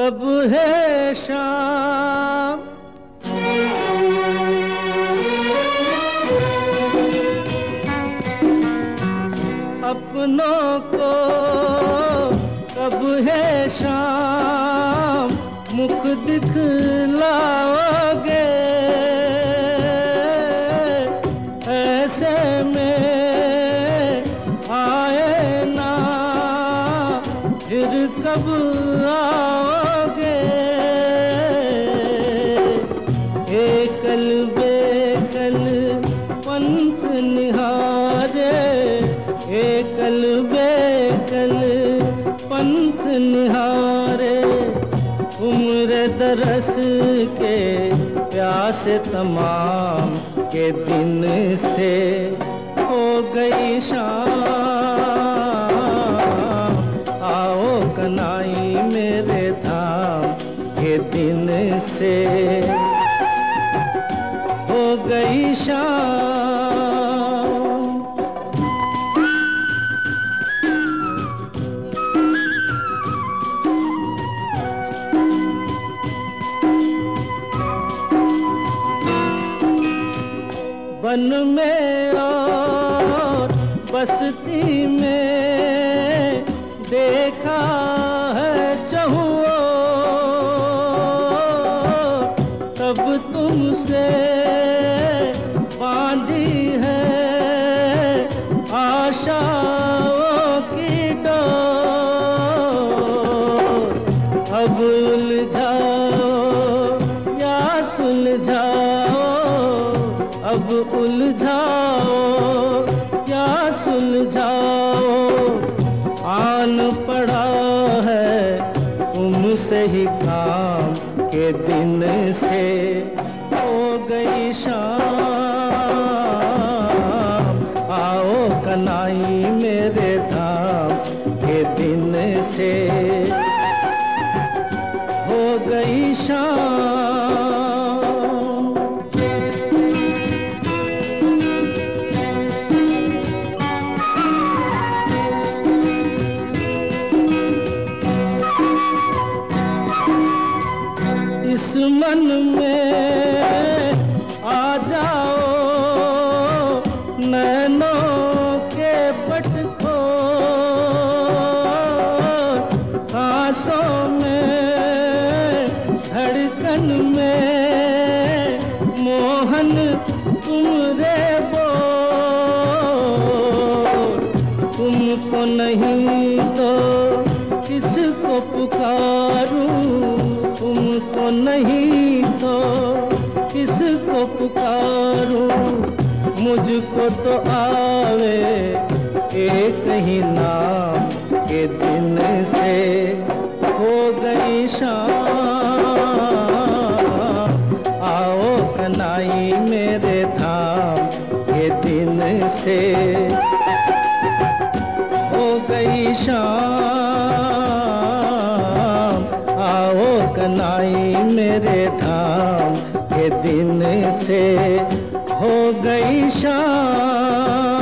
कब है शाम, अपनों को कब है शाम, मुख दिखलाओगे ऐसे में आए ना फिर कब आओगे। एकल बेकल पंथ निहारे, एकल बेकल पंथ निहारे, उम्र दरस के प्यास तमाम के दिन से हो गई शाम। आओ कनाई मेरे धाम के दिन से हो गई शाम। वन में और बस्ती में देखा है चहुओ, तब तुमसे बांधी है आशाओं की डोर। अब उलझाओ या सुलझाओ, अब उलझाओ या सुलझाओ, आन पड़ा है तुमसे ही काम के दिन से हो गई शाम। आओ कनाई मेरे धाम के दिन से हो गई शाम। इस मन में आ जाओ नैनों के पट खोल, सांसों में धड़कन में मोहन तुम रे बोल। तुमको नहीं तो किसको पुकारूं, तुमको नहीं तो किसको पुकारूं, मुझको तो आवे एक ही नाम के दिन से हो गई शाम। आओ कनाई मेरे धाम के दिन से हो गई शाम। आओ कनाई मेरे धाम के दिन से हो गई शाम।